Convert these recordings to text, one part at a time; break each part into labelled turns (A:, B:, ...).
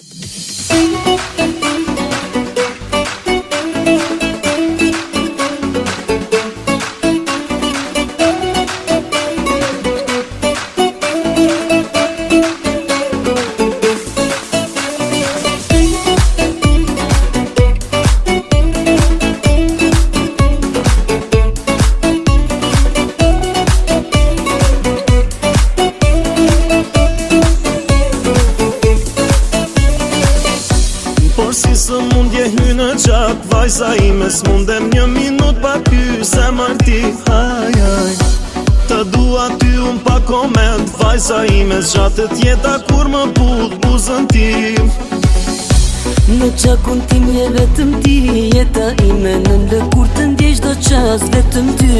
A: Si së mundje hy në qak, vajza ime s'mundem një minut pa ty, se mërti, haj të dua ty unë pa koment, vajza ime s'gjatet jeta kur më put buzën tim.
B: Në qakun tim je vetëm ti, jeta ime në lëkur të ndjesh do qas vetëm ty,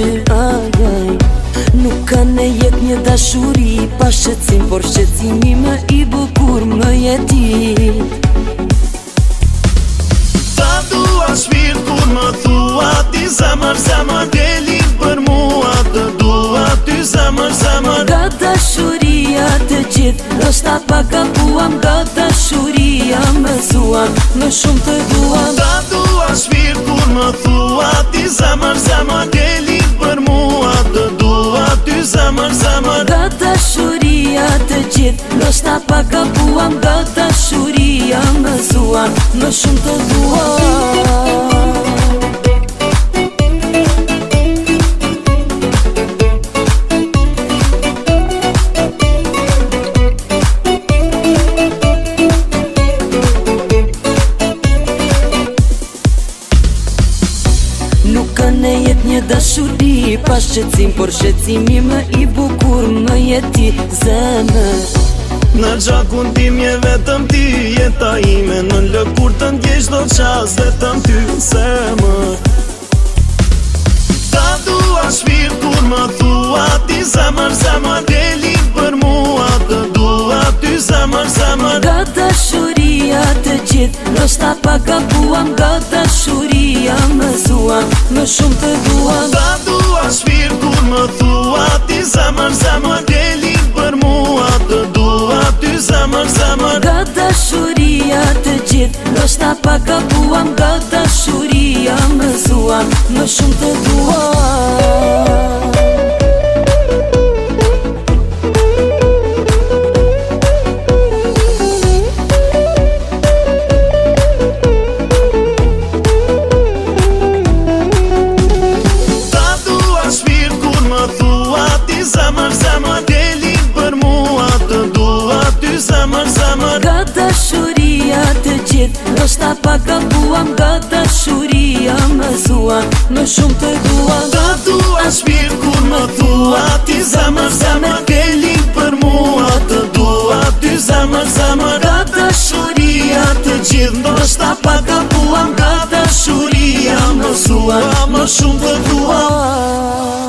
B: nuk ka ne jet një dashuri pa shqetsim, por shqetësimi më i bukur më jeti.
A: Shpirt kur më thua ti zemër, zemër deli për mua, të dua ty zemër, zemër.
B: Nga dashuria të gjithë, ndoshta pak gabuam, nga dashuria më zuam, më shumë të duam.
A: Ta dua shpirt kur më thua ti zemër, zemër deli për mua, të dua ty zemër, zemër.
B: Nga dashuria të gjithë, ndoshta pak gabuam, nga dashuria më zuam, më shumë të duam. Nuk ka ne jet një dashuri pa shqetsim, por shqetësimi më i bukur më jeti zemër.
A: Në gjakun tim je vetëm ti, jeta ime në lëkur të ndjesh do qas vetëm ty zemër. Ta dua shpirt kur më thua ti zemër, zemër deli për mua, të dua ty zemër, zemër.
B: Nga dashuria të gjithë, ndoshta pak gabuam, nga dashuria më zuam, më shumë të duam.
A: Ta dua shpirt kur më thua ti zemër, zemër deli për mua, të dua ty zemër, zemër.
B: Nga dashuria të gjithë, ndoshta pak gabuam, nga dashuria më zuam, më shumë të duam.
A: Zemër, zemër deli për mua, të dua ty zemër, zemër.
B: Nga dashuria të gjithë, ndoshta pak gabuam, nga dashuria më zuam, më shumë të duam.
A: Ta dua shpirt kur më thua ti zemër, zemër deli për mua, të dua ty zemër, zemër. Nga dashuria të gjithë, ndoshta pak gabuam, nga dashuria më zuam, më shumë të duam.